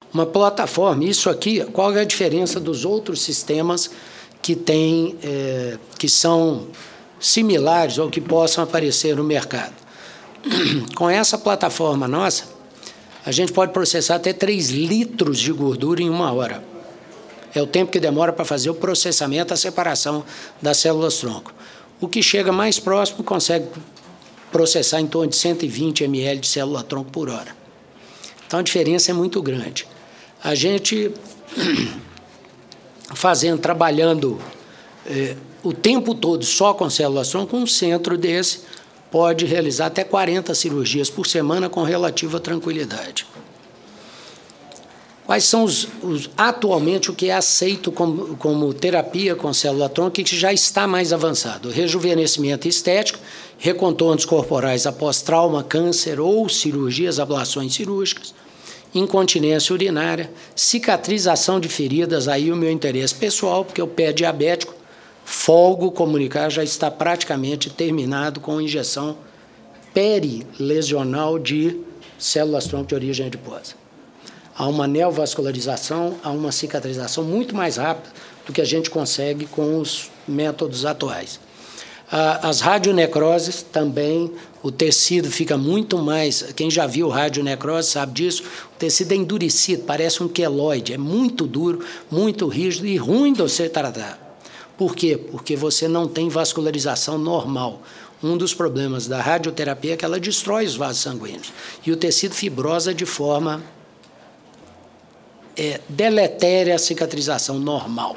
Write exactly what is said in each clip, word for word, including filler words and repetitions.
Uma plataforma, isso aqui, qual é a diferença dos outros sistemas que, tem, é, que são similares ou que possam aparecer no mercado? Com essa plataforma nossa, a gente pode processar até três litros de gordura em uma hora. É o tempo que demora para fazer o processamento, a separação das células-tronco. O que chega mais próximo consegue processar em torno de cento e vinte mililitros de célula-tronco por hora. Então, a diferença é muito grande. A gente, fazendo, trabalhando eh, o tempo todo só com células-tronco, um centro desse pode realizar até quarenta cirurgias por semana com relativa tranquilidade. Quais são os, os atualmente o que é aceito como, como terapia com célula-tronco e que já está mais avançado? Rejuvenescimento estético, recontornos corporais após trauma, câncer ou cirurgias, ablações cirúrgicas, incontinência urinária, cicatrização de feridas, aí o meu interesse pessoal, porque o pé diabético, folgo comunicar, já está praticamente terminado com injeção perilesional de células-tronco de origem adiposa. Há uma neovascularização, há uma cicatrização muito mais rápida do que a gente consegue com os métodos atuais. As radionecroses também, o tecido fica muito mais... Quem já viu radionecrose sabe disso, o tecido é endurecido, parece um queloide, é muito duro, muito rígido e ruim de você tratar. Por quê? Porque você não tem vascularização normal. Um dos problemas da radioterapia é que ela destrói os vasos sanguíneos e o tecido fibrosa de forma é, deletéria a cicatrização normal.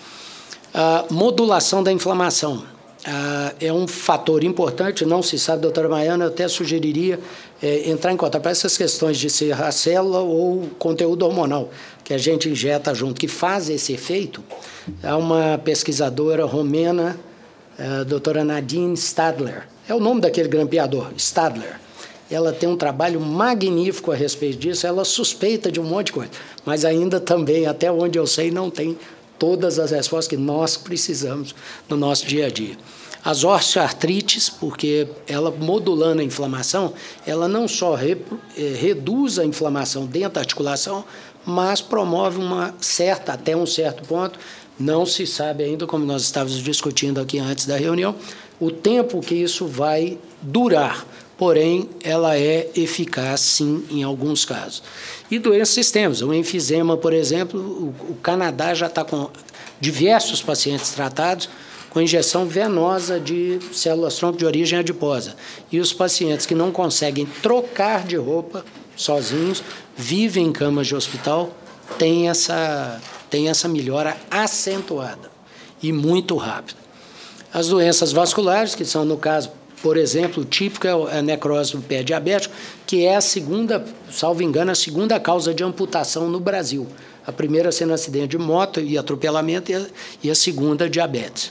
A modulação da inflamação. Ah, é um fator importante, não se sabe, doutora Maiana, eu até sugeriria é, entrar em contato para essas questões de ser a célula ou conteúdo hormonal que a gente injeta junto, que faz esse efeito. Há uma pesquisadora romena, a doutora Nadine Stadler, é o nome daquele grampeador, Stadler. Ela tem um trabalho magnífico a respeito disso, ela suspeita de um monte de coisa, mas ainda também, até onde eu sei, não tem todas as respostas que nós precisamos no nosso dia a dia. As osteoartrites, porque ela modulando a inflamação, ela não só re, eh, reduz a inflamação dentro da articulação, mas promove uma certa, até um certo ponto, não se sabe ainda, como nós estávamos discutindo aqui antes da reunião, o tempo que isso vai durar, porém, ela é eficaz, sim, em alguns casos. E doenças sistêmicas, o enfisema, por exemplo, o, o Canadá já está com diversos pacientes tratados com injeção venosa de células-tronco de origem adiposa. E os pacientes que não conseguem trocar de roupa sozinhos, vivem em camas de hospital, têm essa, têm essa melhora acentuada e muito rápida. As doenças vasculares, que são, no caso, por exemplo, típica é a necrose do pé diabético, que é a segunda, salvo engano, a segunda causa de amputação no Brasil. A primeira sendo acidente de moto e atropelamento, e a, e a segunda, diabetes.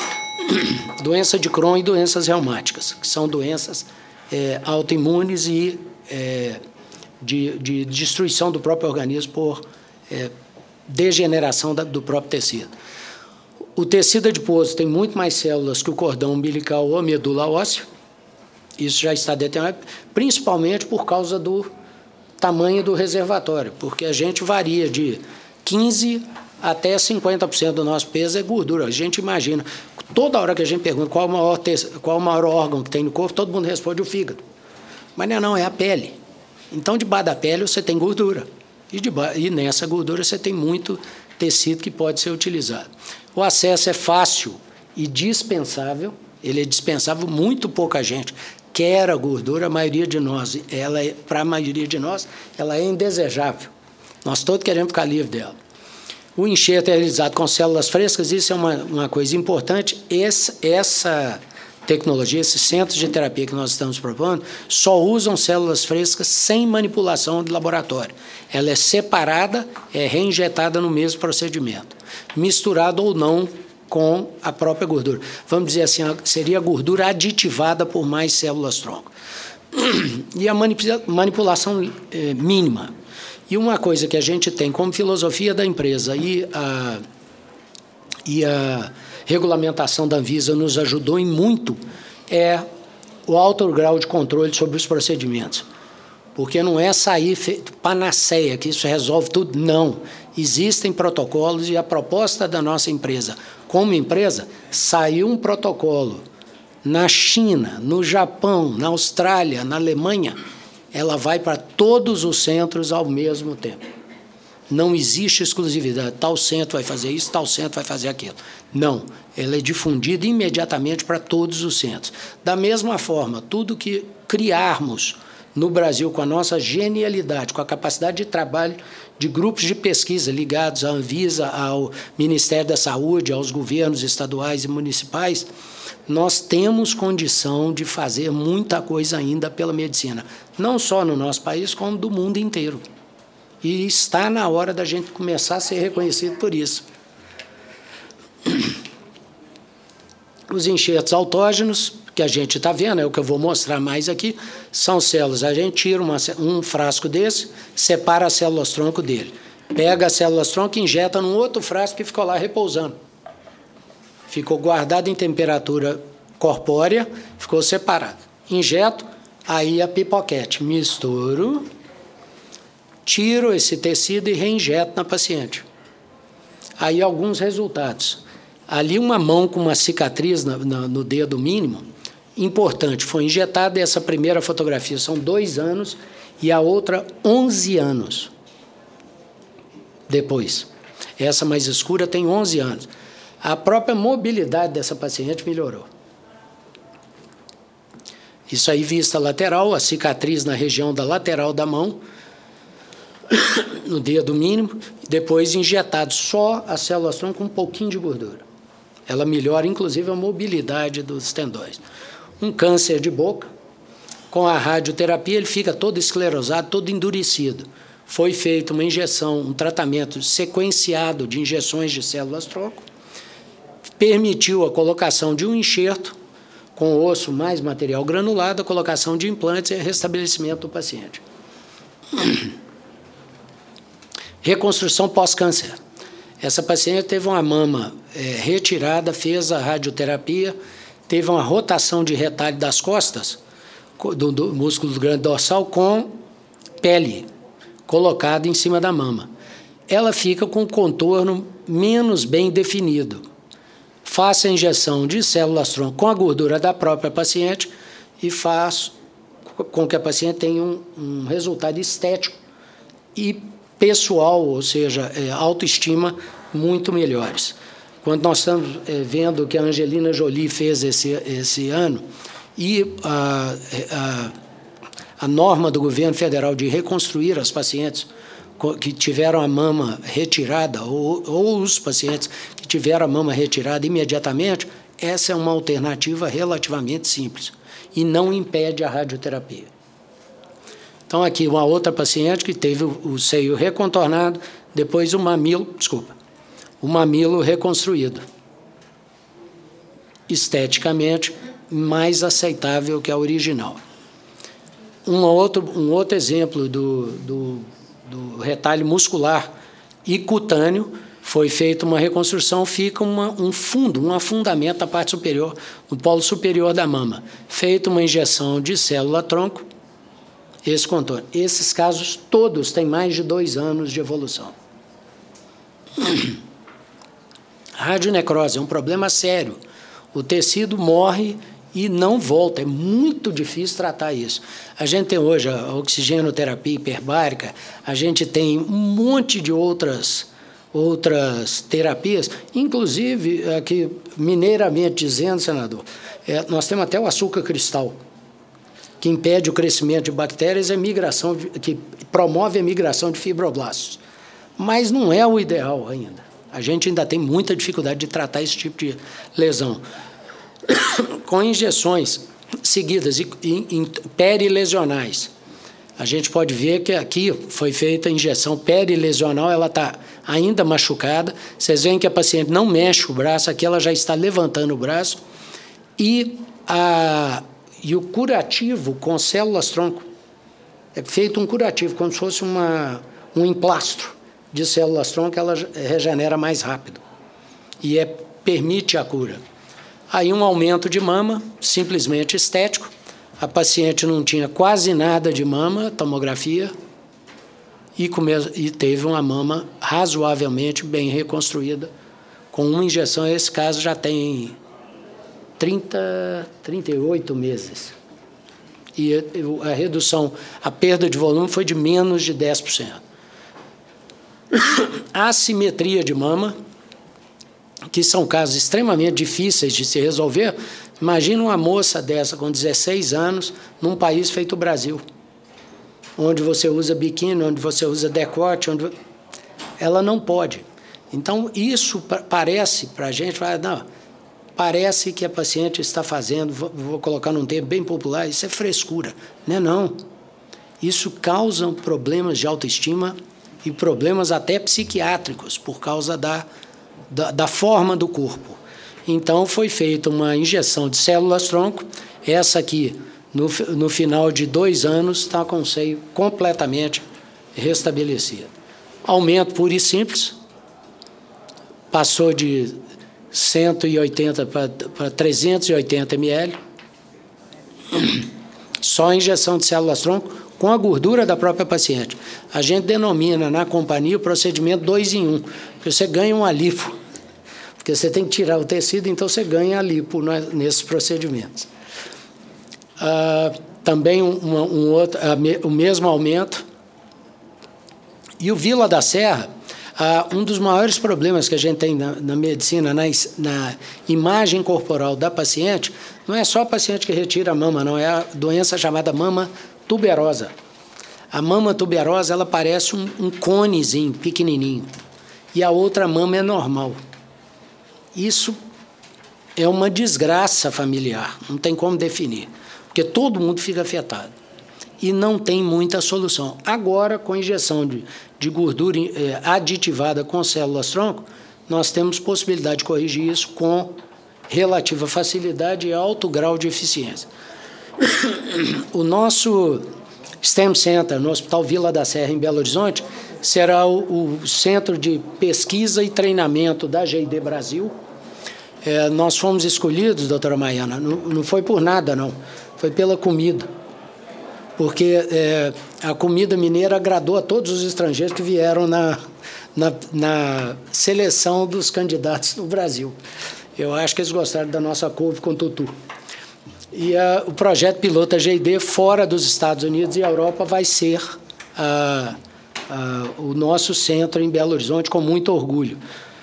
Doença de Crohn e doenças reumáticas, que são doenças é, autoimunes e é, de, de destruição do próprio organismo por é, degeneração da, do próprio tecido. O tecido adiposo tem muito mais células que o cordão umbilical ou a medula óssea. Isso já está determinado, principalmente por causa do tamanho do reservatório, porque a gente varia de quinze até cinquenta por cento do nosso peso é gordura. A gente imagina, toda hora que a gente pergunta qual é o maior, qual é o maior órgão que tem no corpo, todo mundo responde o fígado. Mas não, não, é a pele. Então, debaixo da pele você tem gordura. E, debaixo, e nessa gordura você tem muito tecido que pode ser utilizado. O acesso é fácil e dispensável. Ele é dispensável, muito pouca gente quer a gordura, a maioria de nós, ela é, para a maioria de nós, ela é indesejável. Nós todos queremos ficar livres dela. O enxerto é realizado com células frescas, isso é uma, uma coisa importante. Esse, essa tecnologia, esses centros de terapia que nós estamos propondo, só usam células frescas sem manipulação de laboratório. Ela é separada, é reinjetada no mesmo procedimento, misturada ou não com a própria gordura. Vamos dizer assim, seria a gordura aditivada por mais células-tronco. E a manipulação é, mínima. E uma coisa que a gente tem como filosofia da empresa e a, e a regulamentação da Anvisa nos ajudou em muito é o alto grau de controle sobre os procedimentos. porque não é sair feito panaceia, que isso resolve tudo, não. Existem protocolos e a proposta da nossa empresa, como empresa, saiu um protocolo na China, no Japão, na Austrália, na Alemanha, ela vai para todos os centros ao mesmo tempo. Não existe exclusividade, tal centro vai fazer isso, tal centro vai fazer aquilo. Não, ela é difundida imediatamente para todos os centros. Da mesma forma, tudo que criarmos no Brasil com a nossa genialidade, com a capacidade de trabalho de grupos de pesquisa ligados à Anvisa, ao Ministério da Saúde, aos governos estaduais e municipais, nós temos condição de fazer muita coisa ainda pela medicina, não só no nosso país, como do mundo inteiro. E está na hora da gente começar a ser reconhecido por isso. Os enxertos autógenos, que a gente está vendo, é o que eu vou mostrar mais aqui, são células. A gente tira uma, um frasco desse, separa as células-tronco dele. Pega as células-tronco e injeta num outro frasco que ficou lá repousando. Ficou guardado em temperatura corpórea, ficou separado. Injeto, aí a pipoquete. Misturo, tiro esse tecido e reinjeto na paciente. Aí alguns resultados. Ali uma mão com uma cicatriz na, na, no dedo mínimo, importante, foi injetada essa primeira fotografia, são dois anos, e a outra onze anos depois. Essa mais escura tem onze anos. A própria mobilidade dessa paciente melhorou. Isso aí vista lateral, a cicatriz na região da lateral da mão, no dedo mínimo, depois injetado só a célula-tronco com um pouquinho de gordura. Ela melhora, inclusive, a mobilidade dos tendões. Um câncer de boca, com a radioterapia, ele fica todo esclerosado, todo endurecido. Foi feita uma injeção, um tratamento sequenciado de injeções de células-tronco, permitiu a colocação de um enxerto com osso mais material granulado, a colocação de implantes e restabelecimento do paciente. Reconstrução pós-câncer. Essa paciente teve uma mama é, retirada, fez a radioterapia, teve uma rotação de retalho das costas, do, do músculo do grande dorsal, com pele colocada em cima da mama. Ela fica com um contorno menos bem definido. Faça a injeção de células-tronco com a gordura da própria paciente e faz com que a paciente tenha um, um resultado estético e pessoal, ou seja, é, autoestima muito melhores. Quando nós estamos é, vendo que a Angelina Jolie fez esse, esse ano e a, a, a norma do governo federal de reconstruir as pacientes que tiveram a mama retirada ou, ou os pacientes que tiveram a mama retirada imediatamente, essa é uma alternativa relativamente simples e não impede a radioterapia. Então, aqui uma outra paciente que teve o, o seio recontornado, depois o mamilo, desculpa, o mamilo reconstruído. Esteticamente, mais aceitável que a original. Um outro, um outro exemplo do, do, do retalho muscular e cutâneo, foi feita uma reconstrução, fica uma, um fundo, um afundamento da parte superior, no polo superior da mama. Feita uma injeção de célula-tronco, esse contorno. Esses casos todos têm mais de dois anos de evolução. Radionecrose é um problema sério. O tecido morre e não volta. É muito difícil tratar isso. A gente tem hoje a oxigenoterapia hiperbárica, a gente tem um monte de outras, outras terapias, inclusive, aqui, mineiramente dizendo, senador, é, nós temos até o açúcar cristal, que impede o crescimento de bactérias, a migração de, que promove a migração de fibroblastos. Mas não é o ideal ainda. A gente ainda tem muita dificuldade de tratar esse tipo de lesão. Com injeções seguidas e, e, e perilesionais, a gente pode ver que aqui foi feita a injeção perilesional, ela está ainda machucada. Vocês veem que a paciente não mexe o braço, aqui ela já está levantando o braço. E a... E o curativo com células-tronco, é feito um curativo, como se fosse uma, um emplastro de células-tronco, ela regenera mais rápido e é, permite a cura. Aí um aumento de mama, simplesmente estético, a paciente não tinha quase nada de mama, tomografia, e, come, e teve uma mama razoavelmente bem reconstruída, com uma injeção. Esse caso já tem trinta, trinta e oito meses. E a redução, a perda de volume foi de menos de dez por cento. A assimetria de mama, que são casos extremamente difíceis de se resolver. Imagina uma moça dessa com dezesseis anos num país feito o Brasil, onde você usa biquíni, onde você usa decote, onde ela não pode. Então, isso parece para a gente, não, parece que a paciente está fazendo, vou colocar num termo bem popular, isso é frescura. Não é não. Isso causa problemas de autoestima e problemas até psiquiátricos, por causa da, da, da forma do corpo. Então, foi feita uma injeção de células-tronco, essa aqui, no, no final de dois anos, está com o seio completamente restabelecido. Aumento puro e simples, passou de cento e oitenta para trezentos e oitenta mililitros, só a injeção de células-tronco com a gordura da própria paciente. A gente denomina na companhia o procedimento dois em um, porque você ganha uma lipo, porque você tem que tirar o tecido, então você ganha a lipo nesses procedimentos. Ah, também um, um outro, o mesmo aumento. E o Vila da Serra, ah, um dos maiores problemas que a gente tem na, na medicina, na, na imagem corporal da paciente, não é só a paciente que retira a mama, não, é a doença chamada mama tuberosa. A mama tuberosa, ela parece um, um conezinho pequenininho, e a outra mama é normal. Isso é uma desgraça familiar, não tem como definir, porque todo mundo fica afetado e não tem muita solução. Agora, com injeção de, de gordura eh, aditivada com células-tronco, nós temos possibilidade de corrigir isso com relativa facilidade e alto grau de eficiência. O nosso STEM Center, no Hospital Vila da Serra, em Belo Horizonte, será o, o centro de pesquisa e treinamento da G I D Brasil. É, nós fomos escolhidos, doutora Maiana, não, não foi por nada, não, foi pela comida. Porque é, a comida mineira agradou a todos os estrangeiros que vieram na, na, na seleção dos candidatos no Brasil. Eu acho que eles gostaram da nossa couve com tutu. E a, o projeto piloto G I D fora dos Estados Unidos e Europa vai ser a, a, o nosso centro em Belo Horizonte, com muito orgulho.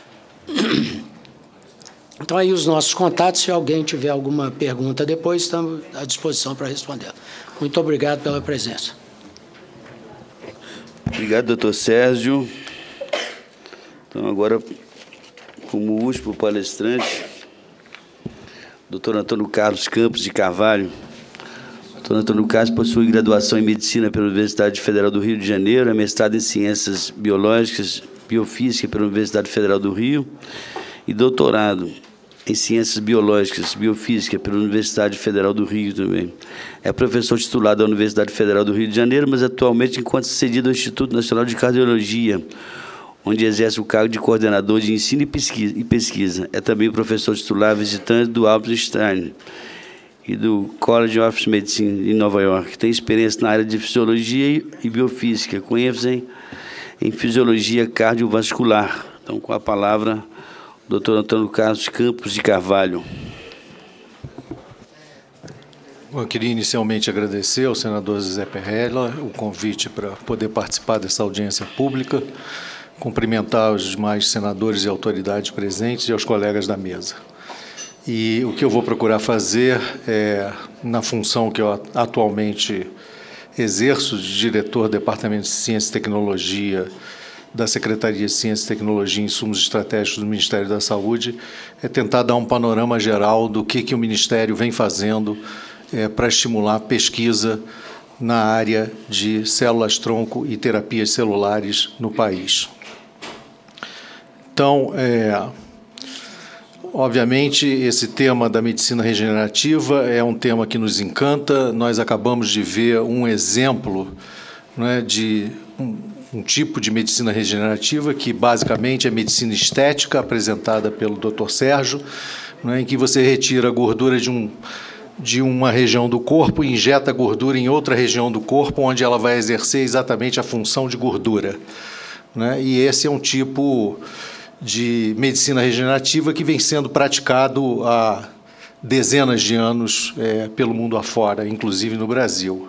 Então, aí os nossos contatos, se alguém tiver alguma pergunta depois, estamos à disposição para responder. Muito obrigado pela presença. Obrigado, doutor Sérgio. Então, agora, como último palestrante, doutor Antônio Carlos Campos de Carvalho. Doutor Antônio Carlos possui graduação em Medicina pela Universidade Federal do Rio de Janeiro, é mestrado em Ciências Biológicas, Biofísica pela Universidade Federal do Rio e doutorado em Ciências Biológicas, Biofísica pela Universidade Federal do Rio também. É professor titular da Universidade Federal do Rio de Janeiro, mas atualmente encontra-se cedido ao Instituto Nacional de Cardiologia, onde exerce o cargo de coordenador de ensino e pesquisa. É também professor titular visitante do Albert Einstein e do College of Medicine em Nova York. Tem experiência na área de fisiologia e biofísica, com ênfase em, em fisiologia cardiovascular. Então, com a palavra, doutor Antônio Carlos Campos de Carvalho. Eu queria inicialmente agradecer ao senador Zé Perrella o convite para poder participar dessa audiência pública, cumprimentar os demais senadores e autoridades presentes e aos colegas da mesa. E o que eu vou procurar fazer é, na função que eu atualmente exerço de diretor do Departamento de Ciência e Tecnologia da Secretaria de Ciência, Tecnologia e Insumos Estratégicos do Ministério da Saúde, é tentar dar um panorama geral do que, que o Ministério vem fazendo é, para estimular a pesquisa na área de células-tronco e terapias celulares no país. Então, é, obviamente, esse tema da medicina regenerativa é um tema que nos encanta. Nós acabamos de ver um exemplo, não é, de um, um tipo de medicina regenerativa que, basicamente, é medicina estética, apresentada pelo doutor Sérgio, não é, em que você retira a gordura de um de uma região do corpo e injeta gordura em outra região do corpo, onde ela vai exercer exatamente a função de gordura, né? E esse é um tipo de medicina regenerativa que vem sendo praticado há dezenas de anos é, pelo mundo afora, inclusive no Brasil.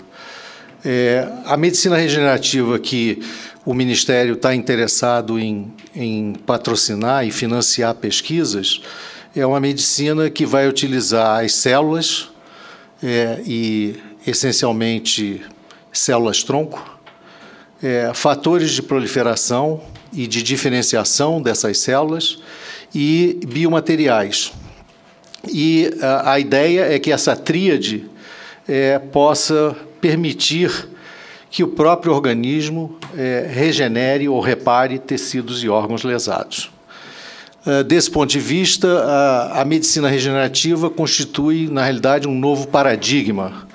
É, a medicina regenerativa que o Ministério está interessado em, em patrocinar e financiar pesquisas é uma medicina que vai utilizar as células é, e, essencialmente, células-tronco, é, fatores de proliferação e de diferenciação dessas células e biomateriais. E a, a ideia é que essa tríade é, possa permitir que o próprio organismo é, regenere ou repare tecidos e órgãos lesados. Uh, desse ponto de vista, a, a medicina regenerativa constitui, na realidade, um novo paradigma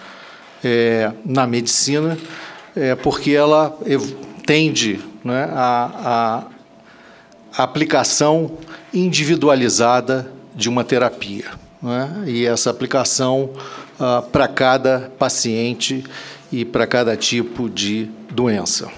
é, na medicina, é, porque ela tende, né, a, a aplicação individualizada de uma terapia, né, e essa aplicação uh, para cada paciente e para cada tipo de doença.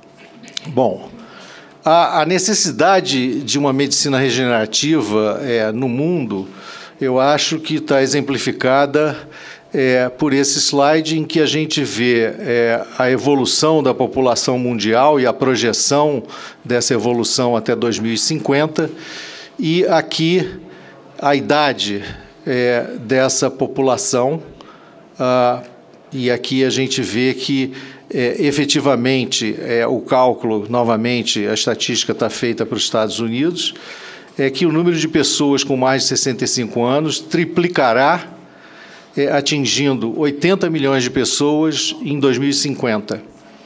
Bom, a, a necessidade de uma medicina regenerativa é, no mundo, eu acho que está exemplificada é, por esse slide em que a gente vê é, a evolução da população mundial e a projeção dessa evolução até dois mil e cinquenta, e aqui a idade é, dessa população, ah, e aqui a gente vê que, é, efetivamente, é, o cálculo, novamente, a estatística está feita para os Estados Unidos, é que o número de pessoas com mais de sessenta e cinco anos triplicará, é, atingindo oitenta milhões de pessoas em dois mil e cinquenta.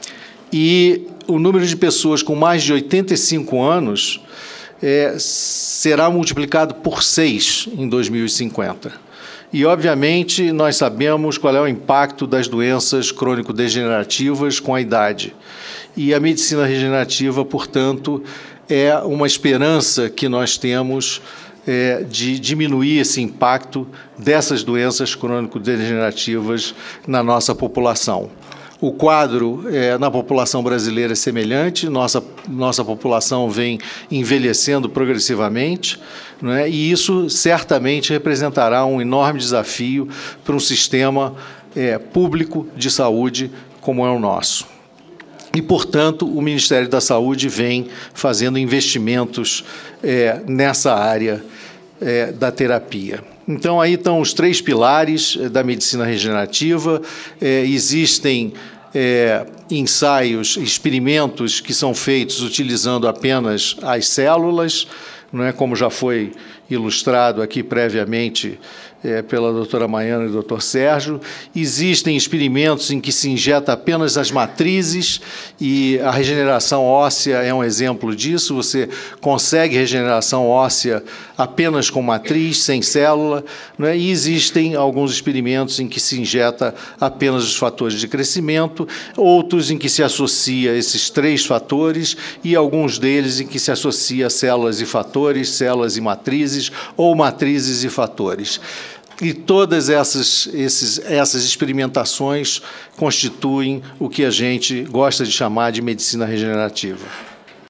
E o número de pessoas com mais de oitenta e cinco anos é, será multiplicado por seis em dois mil e cinquenta. E, obviamente, nós sabemos qual é o impacto das doenças crônico-degenerativas com a idade. E a medicina regenerativa, portanto, é uma esperança que nós temos é, de diminuir esse impacto dessas doenças crônico-degenerativas na nossa população. O quadro é, na população brasileira é semelhante, nossa, nossa população vem envelhecendo progressivamente, né, e isso certamente representará um enorme desafio para um sistema é, público de saúde como é o nosso. E, portanto, o Ministério da Saúde vem fazendo investimentos é, nessa área é, da terapia. Então, aí estão os três pilares da medicina regenerativa. É, existem é, ensaios, experimentos que são feitos utilizando apenas as células, não é, como já foi ilustrado aqui previamente é, pela doutora Maiana e doutor Sérgio. Existem experimentos em que se injeta apenas as matrizes e a regeneração óssea é um exemplo disso. Você consegue regeneração óssea apenas com matriz, sem célula, não é? E existem alguns experimentos em que se injeta apenas os fatores de crescimento, outros em que se associa esses três fatores e alguns deles em que se associa células e fatores, células e matrizes ou matrizes e fatores. E todas essas, esses, essas experimentações constituem o que a gente gosta de chamar de medicina regenerativa.